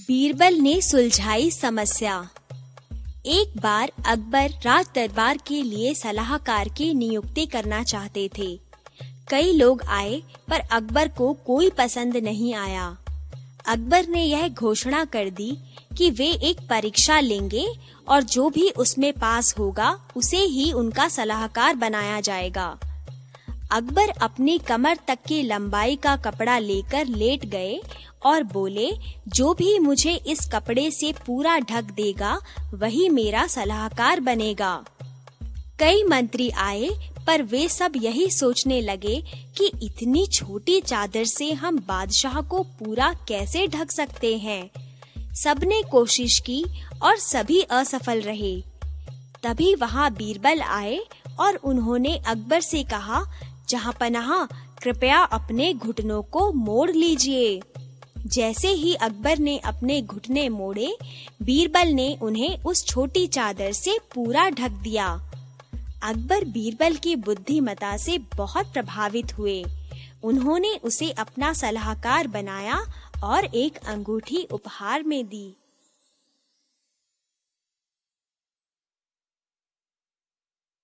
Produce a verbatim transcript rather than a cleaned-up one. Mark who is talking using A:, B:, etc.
A: बीरबल ने सुलझाई समस्या। एक बार अकबर राज दरबार के लिए सलाहकार की नियुक्ति करना चाहते थे। कई लोग आए पर अकबर को कोई पसंद नहीं आया। अकबर ने यह घोषणा कर दी कि वे एक परीक्षा लेंगे और जो भी उसमें पास होगा उसे ही उनका सलाहकार बनाया जाएगा। अकबर अपनी कमर तक की लंबाई का कपड़ा लेकर लेट गए और बोले, जो भी मुझे इस कपड़े से पूरा ढक देगा वही मेरा सलाहकार बनेगा। कई मंत्री आए पर वे सब यही सोचने लगे कि इतनी छोटी चादर से हम बादशाह को पूरा कैसे ढक सकते हैं। सबने कोशिश की और सभी असफल रहे। तभी वहां बीरबल आए और उन्होंने अकबर से कहा, जहांपनाह, कृपया अपने घुटनों को मोड़ लीजिए। जैसे ही अकबर ने अपने घुटने मोड़े, बीरबल ने उन्हें उस छोटी चादर से पूरा ढक दिया। अकबर बीरबल की बुद्धिमता से बहुत प्रभावित हुए। उन्होंने उसे अपना सलाहकार बनाया और एक अंगूठी उपहार में दी।